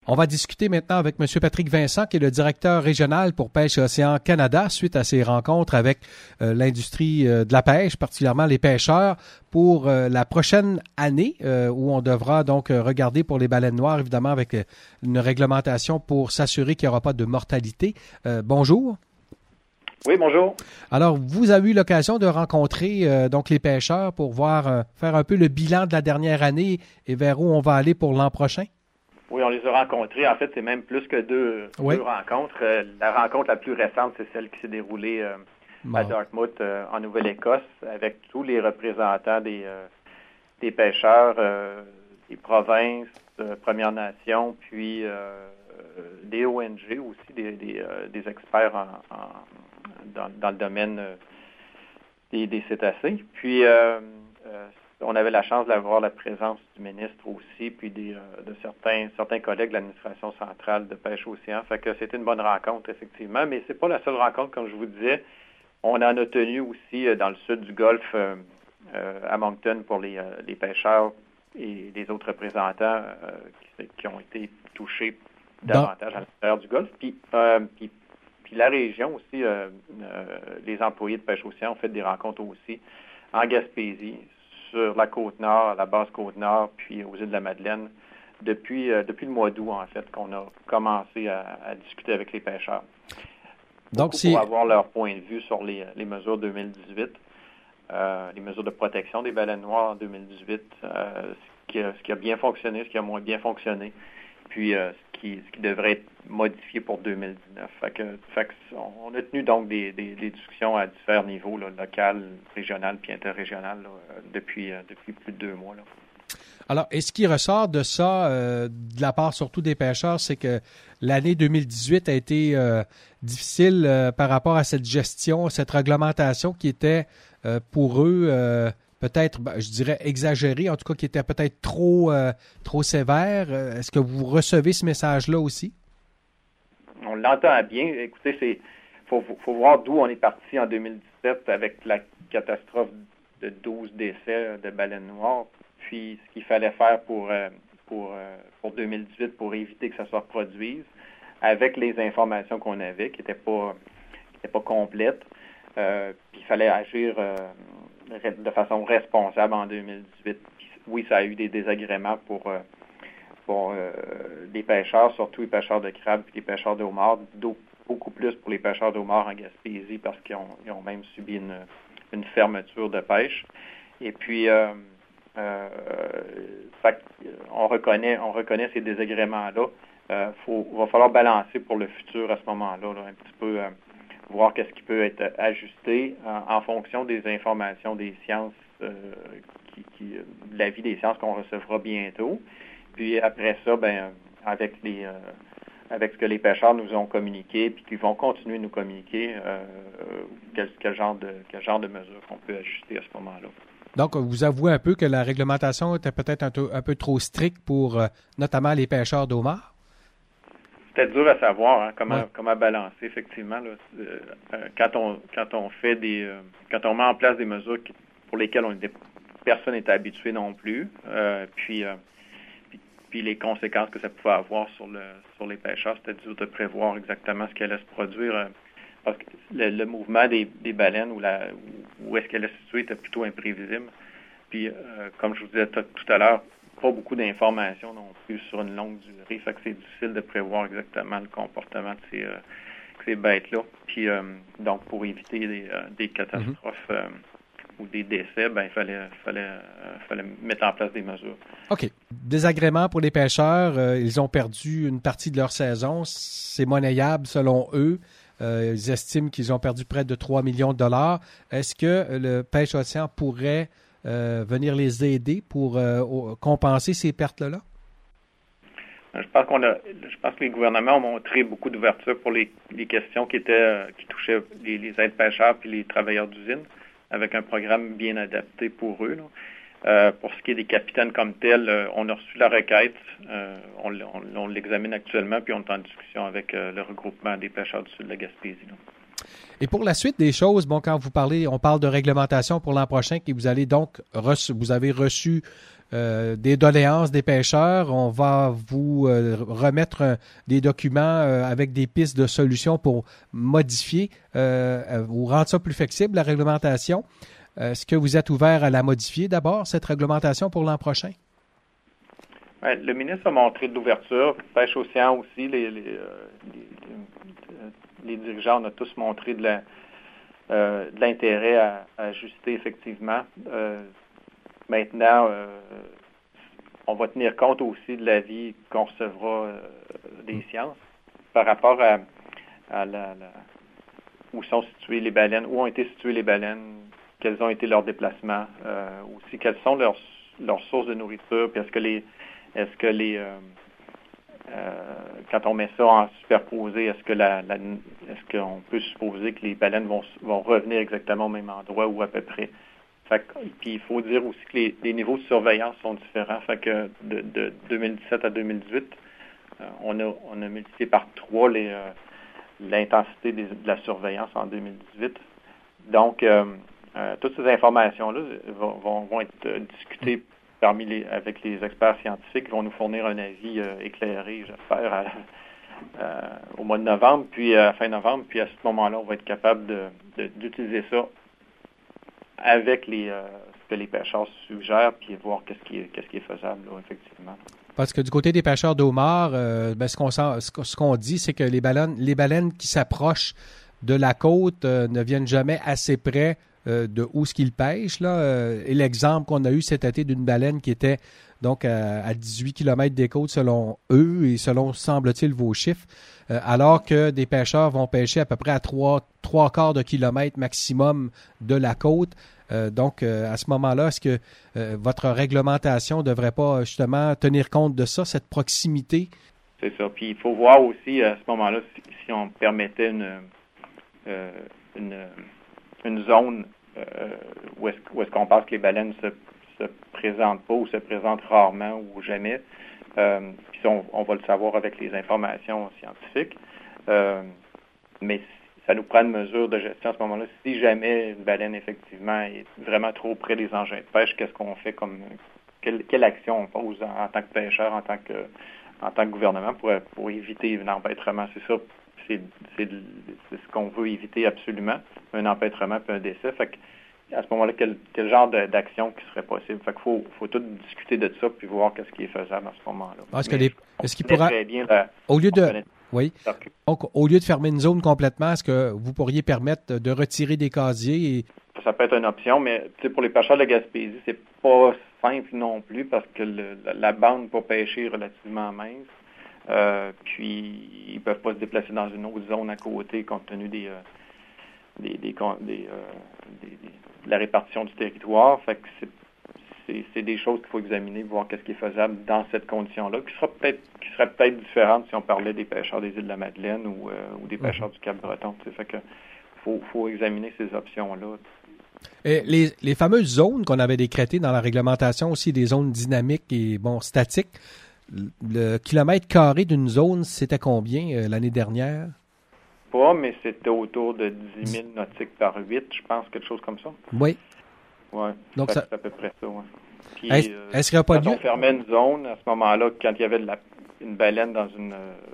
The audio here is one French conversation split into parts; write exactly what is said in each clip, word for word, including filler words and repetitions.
On va discuter maintenant avec M. Patrick Vincent, qui est le directeur régional pour Pêche et Océan Canada, suite à ses rencontres avec euh, l'industrie euh, de la pêche, particulièrement les pêcheurs, pour euh, la prochaine année, euh, où on devra donc euh, regarder pour les baleines noires, évidemment, avec euh, une réglementation pour s'assurer qu'il n'y aura pas de mortalité. Euh, bonjour. Oui, bonjour. Alors, vous avez eu l'occasion de rencontrer euh, donc les pêcheurs pour voir euh, faire un peu le bilan de la dernière année et vers où on va aller pour l'an prochain? Oui, on les a rencontrés. En fait, c'est même plus que deux, oui. deux rencontres. Euh, la rencontre la plus récente, c'est celle qui s'est déroulée euh, bon. à Dartmouth, euh, en Nouvelle-Écosse, avec tous les représentants des, euh, des pêcheurs, euh, des provinces, euh, Premières Nations, puis euh, des O N G aussi, des, des, euh, des experts en, en, dans, dans le domaine euh, des, des cétacés. Puis, euh, euh, on avait la chance d'avoir la présence du ministre aussi, puis des, euh, de certains certains collègues de l'administration centrale de pêche océan. Fait que c'était une bonne rencontre, effectivement, mais c'est pas la seule rencontre, comme je vous disais. On en a tenu aussi euh, dans le sud du Golfe, euh, euh, à Moncton, pour les, euh, les pêcheurs et les autres représentants euh, qui, qui ont été touchés davantage à l'intérieur du Golfe. Puis, euh, puis, puis la région aussi, euh, euh, les employés de pêche océan ont fait des rencontres aussi en Gaspésie, sur la Côte-Nord, la basse Côte-Nord, puis aux îles de la Madeleine, depuis, euh, depuis le mois d'août, en fait, qu'on a commencé à, à discuter avec les pêcheurs. Donc, pour, pour avoir leur point de vue sur les, les mesures deux mille dix-huit, euh, les mesures de protection des baleines noires en deux mille dix-huit, euh, ce, qui a, ce qui a bien fonctionné, ce qui a moins bien fonctionné, puis euh, ce, qui, ce qui devrait être modifié pour deux mille dix-neuf. Fait que, fait que on a tenu donc des, des, des discussions à différents niveaux, là, local, régional puis interrégional, là, depuis, euh, depuis plus de deux mois. Là. Alors, et ce qui ressort de ça, euh, de la part surtout des pêcheurs, c'est que l'année deux mille dix-huit a été euh, difficile euh, par rapport à cette gestion, cette réglementation qui était euh, pour eux euh, peut-être, ben, je dirais, exagérée, en tout cas qui était peut-être trop, euh, trop sévère. Est-ce que vous recevez ce message-là aussi? On l'entend bien. Écoutez, c'est faut, faut voir d'où on est parti en deux mille dix-sept avec la catastrophe de douze décès de baleines noires. Puis ce qu'il fallait faire pour, euh, pour, euh, pour deux mille dix-huit pour éviter que ça se reproduise, avec les informations qu'on avait, qui n'étaient pas, qui étaient pas complètes. Euh, puis il fallait agir euh, de façon responsable en deux mille dix-huit. Puis, oui, ça a eu des désagréments pour, euh, pour euh, les pêcheurs, surtout les pêcheurs de crabes et les pêcheurs de homards, beaucoup plus pour les pêcheurs de homards en Gaspésie parce qu'ils ont, ils ont même subi une, une fermeture de pêche. Et puis, euh, euh, fait, on reconnaît, on reconnaît ces désagréments-là. Euh, faut, il va falloir balancer pour le futur à ce moment-là, là, un petit peu euh, voir qu'est-ce qui peut être ajusté en, en fonction des informations des sciences, euh, qui, qui, de l'avis des sciences qu'on recevra bientôt. Puis après ça, ben avec les euh, avec ce que les pêcheurs nous ont communiqué, puis qu'ils vont continuer de nous communiquer, euh, quel, quel genre de quel genre de mesures qu'on peut ajuster à ce moment-là. Donc, vous avouez un peu que la réglementation était peut-être un, un peu trop stricte pour euh, notamment les pêcheurs d'homards? C'est dur à savoir hein, comment, ouais. comment balancer, effectivement. Là, euh, quand on quand on fait des euh, quand on met en place des mesures qui, pour lesquelles on était, personne n'est habitué non plus, euh, puis, euh, puis puis les conséquences que ça pouvait avoir sur le sur les pêcheurs, c'était dur de prévoir exactement ce qui allait se produire. Euh, parce que le, le mouvement des, des baleines ou la où, où est-ce qu'elle est située était plutôt imprévisible. Puis euh, comme je vous disais t- tout à l'heure, pas beaucoup d'informations non plus sur une longue durée. Fait que c'est difficile de prévoir exactement le comportement de ces, euh, ces bêtes-là. Puis euh, donc pour éviter des, euh, des catastrophes euh, ou des décès, ben il fallait fallait euh, fallait mettre en place des mesures. OK. Désagrément pour les pêcheurs, euh, ils ont perdu une partie de leur saison. C'est monnayable selon eux. Euh, ils estiment qu'ils ont perdu près de trois millions de dollars. Est-ce que le Pêche Océan pourrait euh, venir les aider pour euh, compenser ces pertes-là? Je pense qu'on a, je pense que les gouvernements ont montré beaucoup d'ouverture pour les, les questions qui étaient, qui touchaient les, les aides pêcheurs puis les travailleurs d'usine, avec un programme bien adapté pour eux. Là. Euh, pour ce qui est des capitaines comme tels, euh, on a reçu la requête, euh, on, on, on l'examine actuellement, puis on est en discussion avec euh, le regroupement des pêcheurs du sud de la Gaspésie. Là. Et pour la suite des choses, bon, quand vous parlez, on parle de réglementation pour l'an prochain, que vous allez donc reçu, vous avez reçu euh, des doléances des pêcheurs. On va vous euh, remettre un, des documents euh, avec des pistes de solutions pour modifier euh, ou rendre ça plus flexible, la réglementation. Est-ce que vous êtes ouvert à la modifier d'abord, cette réglementation pour l'an prochain? Ouais, le ministre a montré de l'ouverture. Pêche Océan aussi, les, les, euh, les, les dirigeants ont tous montré de, la, euh, de l'intérêt à, à ajuster effectivement. Euh, maintenant, euh, on va tenir compte aussi de l'avis qu'on recevra euh, des sciences par rapport à, à la, la, où sont situées les baleines, où ont été situées les baleines, quels ont été leurs déplacements, euh, aussi quelles sont leurs, leurs sources de nourriture, puis est-ce que les est-ce que les euh, euh, quand on met ça en superposé, est-ce que la, la est-ce qu'on peut supposer que les baleines vont vont revenir exactement au même endroit ou à peu près? Fait que, puis il faut dire aussi que les, les niveaux de surveillance sont différents. Fait que de, de deux mille dix-sept à deux mille dix-huit, euh, on a on a multiplié par trois les euh, l'intensité des, de la surveillance en deux mille dix-huit. Donc euh, Euh, toutes ces informations-là vont, vont, vont être euh, discutées parmi les, avec les experts scientifiques qui vont nous fournir un avis euh, éclairé, j'espère, à, euh, au mois de novembre, puis à fin novembre, puis à ce moment-là, on va être capable de, de, d'utiliser ça avec les, euh, ce que les pêcheurs suggèrent, puis voir qu'est-ce qui est, qu'est-ce qui est faisable, là, effectivement. Parce que du côté des pêcheurs d'homards, euh, ben, ce qu'on sent, ce qu'on dit, c'est que les baleines, les baleines qui s'approchent de la côte euh, ne viennent jamais assez près de où ce qu'ils pêchent. Là. Et l'exemple qu'on a eu cet été d'une baleine qui était donc à, à dix-huit kilomètres des côtes selon eux et selon, semble-t-il, vos chiffres, euh, alors que des pêcheurs vont pêcher à peu près à trois, trois quarts de kilomètre maximum de la côte. Euh, donc, euh, à ce moment-là, est-ce que euh, votre réglementation ne devrait pas justement tenir compte de ça, cette proximité? C'est ça. Puis il faut voir aussi à ce moment-là si, si on permettait une, euh, une, une zone Euh, où est-ce, où est-ce qu'on pense que les baleines se, se présentent pas ou se présentent rarement ou jamais. Euh, puis on, on va le savoir avec les informations scientifiques. Euh, mais ça nous prend une mesure de gestion à ce moment-là. Si jamais une baleine, effectivement, est vraiment trop près des engins de pêche, qu'est-ce qu'on fait comme quelle, quelle action on pose en, en tant que pêcheur, en tant que en tant que gouvernement pour, pour éviter un empêtrement? C'est ça. C'est, c'est, c'est ce qu'on veut éviter absolument, un empêtrement puis un décès. Fait que, à ce moment-là, quel, quel genre de, d'action qui serait possible? Fait qu'il faut, faut tout discuter de ça puis voir qu'est-ce qui est faisable à ce moment-là. Parce que les, est-ce qu'il pourra, très bien la, au lieu de, oui, donc, au lieu de fermer une zone complètement, est-ce que vous pourriez permettre de retirer des casiers? Et... Ça peut être une option, mais pour les pêcheurs de Gaspésie, c'est pas simple non plus parce que le, la, la bande pour pêcher est relativement mince. Euh, puis ils ne peuvent pas se déplacer dans une autre zone à côté compte tenu des, euh, des, des, des, euh, des, des de la répartition du territoire. Fait que c'est, c'est, c'est des choses qu'il faut examiner, voir qu'est-ce qui est faisable dans cette condition-là, qui sera peut-être qui serait peut-être différente si on parlait des pêcheurs des îles de la Madeleine ou, euh, ou des pêcheurs du Cap-Breton. T'sais. Fait que faut, faut examiner ces options-là. Et les, les fameuses zones qu'on avait décrétées dans la réglementation, aussi des zones dynamiques et bon statiques. Le kilomètre carré d'une zone, c'était combien euh, l'année dernière? Pas, mais c'était autour de dix mille nautiques par huit, je pense, quelque chose comme ça. Oui. Oui, donc ça... c'est à peu près ça. Ouais. Puis, est-ce, euh, est-ce qu'il n'y a pas quand lieu? on fermait une zone, à ce moment-là, quand il y avait de la, une baleine dans une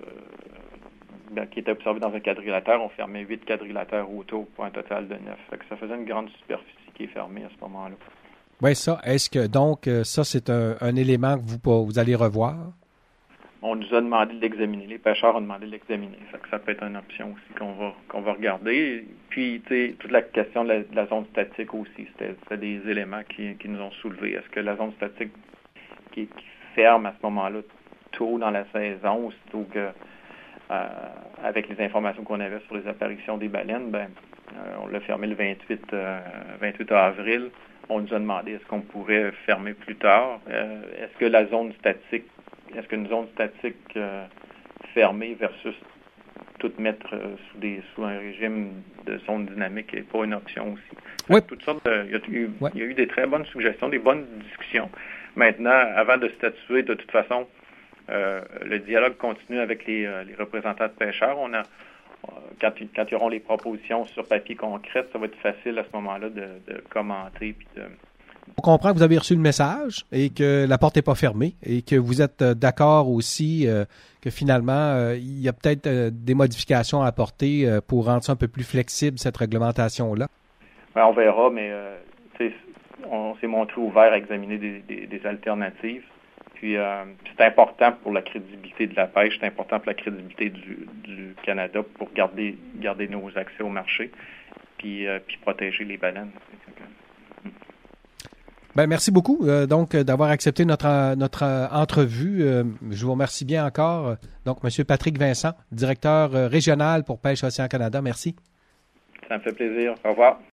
euh, qui était observée dans un quadrilatère, on fermait huit quadrilatères autour pour un total de neuf. Fait que ça faisait une grande superficie qui est fermée à ce moment-là. Oui, ça. Est-ce que donc ça, c'est un, un élément que vous, vous allez revoir? On nous a demandé de l'examiner. Les pêcheurs ont demandé de l'examiner. Fait que ça peut être une option aussi qu'on va qu'on va regarder. Puis, tu sais, toute la question de la, de la zone statique aussi, c'était, c'était des éléments qui, qui nous ont soulevés. Est-ce que la zone statique qui, qui ferme à ce moment-là tôt dans la saison, aussitôt que euh, avec les informations qu'on avait sur les apparitions des baleines, ben euh, on l'a fermé le vingt-huit, euh, vingt-huit avril. On nous a demandé est-ce qu'on pourrait fermer plus tard. Euh, est-ce que la zone statique Est-ce qu'une zone statique euh, fermée versus tout mettre euh, sous des sous un régime de zone dynamique n'est pas une option aussi? Oui. Toutes sortes de, il, y a eu, ouais. il y a eu des très bonnes suggestions, des bonnes discussions. Maintenant, avant de statuer, de toute façon, euh, le dialogue continue avec les, euh, les représentants de pêcheurs. On a, euh, quand, quand ils auront les propositions sur papier concrètes, ça va être facile à ce moment-là de, de commenter puis de On comprend que vous avez reçu le message et que la porte n'est pas fermée et que vous êtes d'accord aussi euh, que finalement, euh, il y a peut-être euh, des modifications à apporter euh, pour rendre ça un peu plus flexible, cette réglementation-là. Ben, on verra, mais euh, on s'est montré ouvert à examiner des, des, des alternatives. Puis euh, c'est important pour la crédibilité de la pêche, c'est important pour la crédibilité du, du Canada pour garder, garder nos accès au marché puis, euh, puis protéger les baleines. Ben, merci beaucoup euh, donc d'avoir accepté notre notre euh, entrevue. Euh, je vous remercie bien encore. Donc, M. Patrick Vincent, directeur euh, régional pour Pêche Océan Canada. Merci. Ça me fait plaisir. Au revoir.